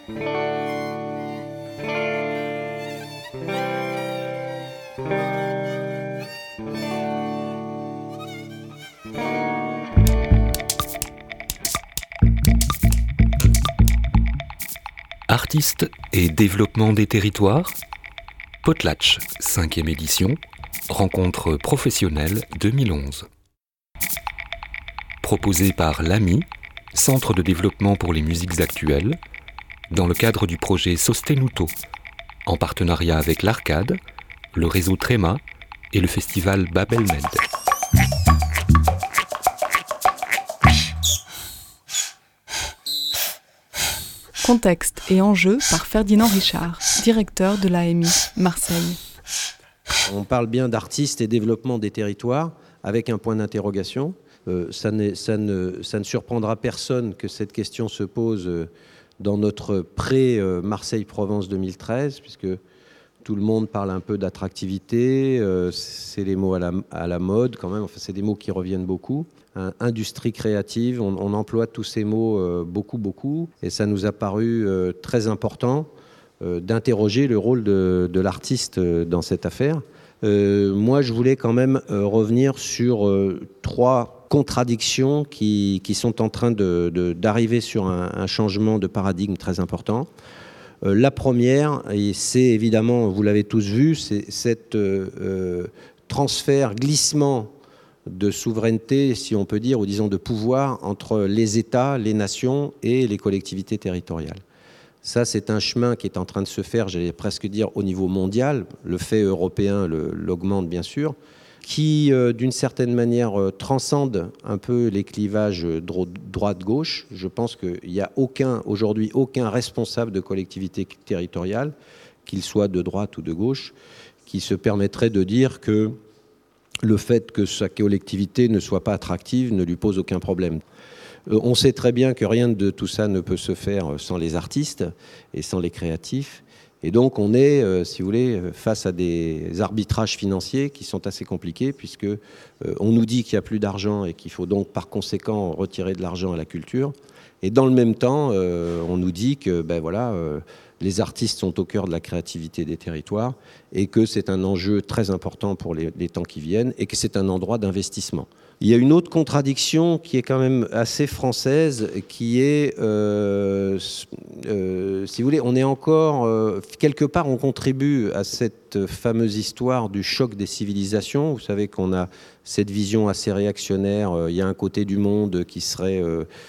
Artistes et développement des territoires. Potlatch, 5e édition, rencontre professionnelle 2011. Proposé par l'AMI, Centre de développement pour les musiques actuelles, dans le cadre du projet Sostenuto, en partenariat avec l'Arcade, le réseau Tréma et le festival Babel Med. Contexte et enjeux par Ferdinand Richard, directeur de l'AMI, Marseille. On parle bien d'artistes et développement des territoires avec un point d'interrogation. Ça ne surprendra personne que cette question se pose dans notre pré-Marseille-Provence 2013, puisque tout le monde parle un peu d'attractivité, c'est les mots à la mode quand même, enfin, c'est des mots qui reviennent beaucoup. Industrie créative, on emploie tous ces mots beaucoup, et ça nous a paru très important d'interroger le rôle de l'artiste dans cette affaire. Moi, je voulais quand même revenir sur 3 contradictions qui sont en train d'arriver sur un changement de paradigme très important. La première, et c'est évidemment, vous l'avez tous vu, c'est cet transfert, glissement de souveraineté, si on peut dire, ou disons de pouvoir entre les États, les nations et les collectivités territoriales. Ça, c'est un chemin qui est en train de se faire, j'allais presque dire, au niveau mondial. Le fait européen l'augmente, bien sûr, qui, d'une certaine manière, transcende un peu les clivages droite-gauche. Je pense qu'il n'y a aujourd'hui aucun responsable de collectivité territoriale, qu'il soit de droite ou de gauche, qui se permettrait de dire que le fait que sa collectivité ne soit pas attractive ne lui pose aucun problème. On sait très bien que rien de tout ça ne peut se faire sans les artistes et sans les créatifs. Et donc on est, si vous voulez, face à des arbitrages financiers qui sont assez compliqués, puisque on nous dit qu'il n'y a plus d'argent et qu'il faut donc par conséquent retirer de l'argent à la culture. Et dans le même temps, on nous dit que les artistes sont au cœur de la créativité des territoires et que c'est un enjeu très important pour les temps qui viennent et que c'est un endroit d'investissement. Il y a une autre contradiction qui est quand même assez française, qui est, si vous voulez, on est encore, quelque part, on contribue à cette fameuse histoire du choc des civilisations. Vous savez qu'on a cette vision assez réactionnaire. Il y a un côté du monde qui serait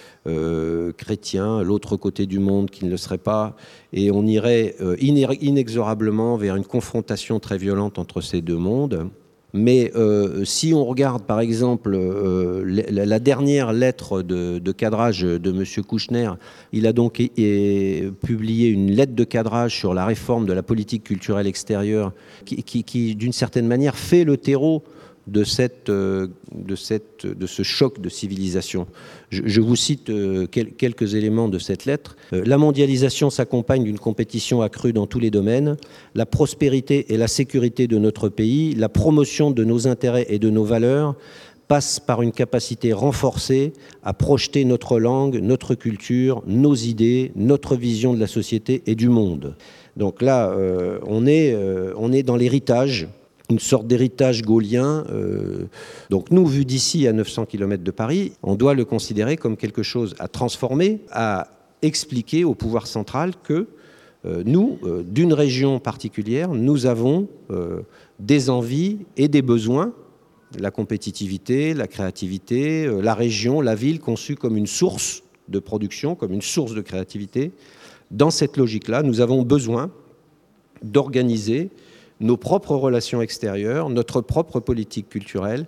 chrétien, l'autre côté du monde qui ne le serait pas, et on irait inexorablement vers une confrontation très violente entre ces deux mondes. Mais si on regarde par exemple la dernière lettre de cadrage de M. Kouchner, il a donc publié une lettre de cadrage sur la réforme de la politique culturelle extérieure qui d'une certaine manière fait le terreau de ce choc de civilisation. Je vous cite quelques éléments de cette lettre. La mondialisation s'accompagne d'une compétition accrue dans tous les domaines. La prospérité et la sécurité de notre pays, la promotion de nos intérêts et de nos valeurs passe par une capacité renforcée à projeter notre langue, notre culture, nos idées, notre vision de la société et du monde. Donc là, on est dans l'héritage, une sorte d'héritage gaulien. Donc nous, vu d'ici à 900 km de Paris, on doit le considérer comme quelque chose à transformer, à expliquer au pouvoir central que nous, d'une région particulière, nous avons des envies et des besoins, la compétitivité, la créativité, la région, la ville conçue comme une source de production, comme une source de créativité. Dans cette logique-là, nous avons besoin d'organiser nos propres relations extérieures, notre propre politique culturelle.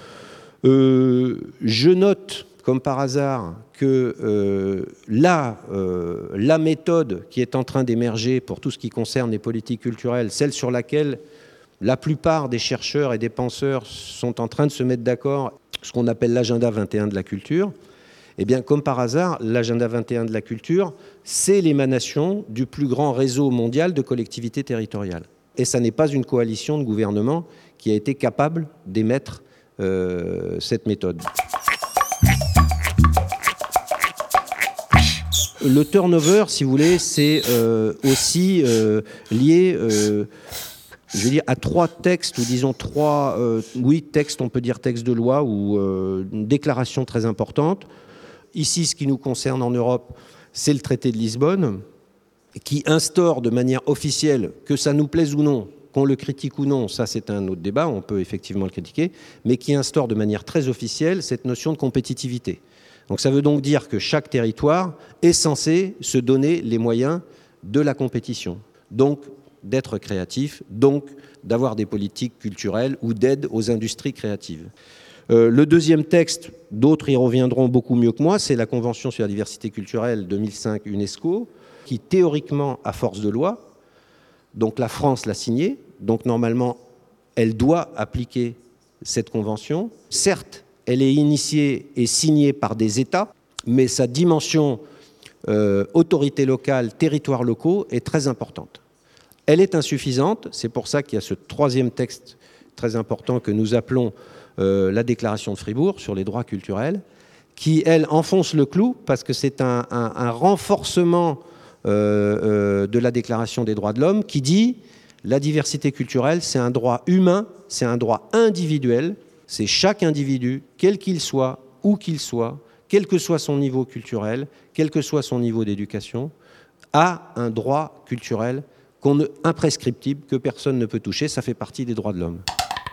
Je note, comme par hasard, que la méthode qui est en train d'émerger pour tout ce qui concerne les politiques culturelles, celle sur laquelle la plupart des chercheurs et des penseurs sont en train de se mettre d'accord, ce qu'on appelle l'agenda 21 de la culture, eh bien, comme par hasard, l'agenda 21 de la culture, c'est l'émanation du plus grand réseau mondial de collectivités territoriales. Et ça n'est pas une coalition de gouvernements qui a été capable d'émettre cette méthode. Le turnover, si vous voulez, c'est aussi lié, je veux dire, à 3 textes, ou disons 3, textes, on peut dire textes de loi, ou une déclaration très importante. Ici, ce qui nous concerne en Europe, c'est le traité de Lisbonne, qui instaure de manière officielle, que ça nous plaise ou non, qu'on le critique ou non, ça c'est un autre débat, on peut effectivement le critiquer, mais qui instaure de manière très officielle cette notion de compétitivité. Donc ça veut donc dire que chaque territoire est censé se donner les moyens de la compétition, donc d'être créatif, donc d'avoir des politiques culturelles ou d'aide aux industries créatives. Le deuxième texte, d'autres y reviendront beaucoup mieux que moi, c'est la Convention sur la diversité culturelle 2005 UNESCO, qui théoriquement a force de loi. Donc la France l'a signée, donc normalement elle doit appliquer cette convention. Certes, elle est initiée et signée par des États, mais sa dimension autorité locale, territoires locaux est très importante. Elle est insuffisante, c'est pour ça qu'il y a ce troisième texte très important que nous appelons la Déclaration de Fribourg sur les droits culturels, qui, elle, enfonce le clou parce que c'est un renforcement de la Déclaration des droits de l'homme qui dit la diversité culturelle, c'est un droit humain, c'est un droit individuel, c'est chaque individu, quel qu'il soit, où qu'il soit, quel que soit son niveau culturel, quel que soit son niveau d'éducation, a un droit culturel imprescriptible que personne ne peut toucher, ça fait partie des droits de l'homme.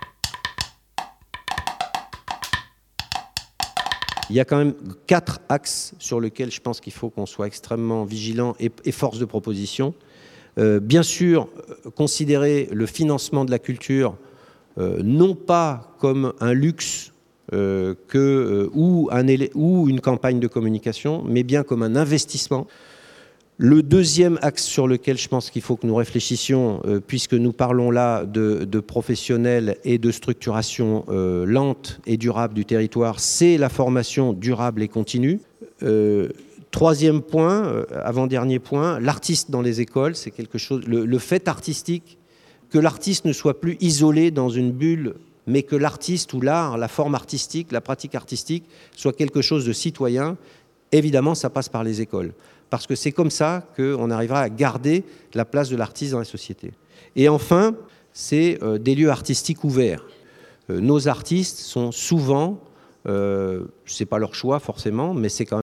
Il y a quand même 4 axes sur lesquels je pense qu'il faut qu'on soit extrêmement vigilant et force de proposition. Bien sûr, considérer le financement de la culture non pas comme un luxe ou une campagne de communication, mais bien comme un investissement. Le deuxième axe sur lequel je pense qu'il faut que nous réfléchissions, puisque nous parlons là de professionnels et de structuration lente et durable du territoire, c'est la formation durable et continue. Troisième point, avant-dernier point, l'artiste dans les écoles, c'est quelque chose. Le fait artistique, que l'artiste ne soit plus isolé dans une bulle, mais que l'artiste ou l'art, la forme artistique, la pratique artistique, soit quelque chose de citoyen. Évidemment, ça passe par les écoles. Parce que c'est comme ça qu'on arrivera à garder la place de l'artiste dans la société. Et enfin, c'est des lieux artistiques ouverts. Nos artistes sont souvent, ce n'est pas leur choix forcément, mais c'est quand même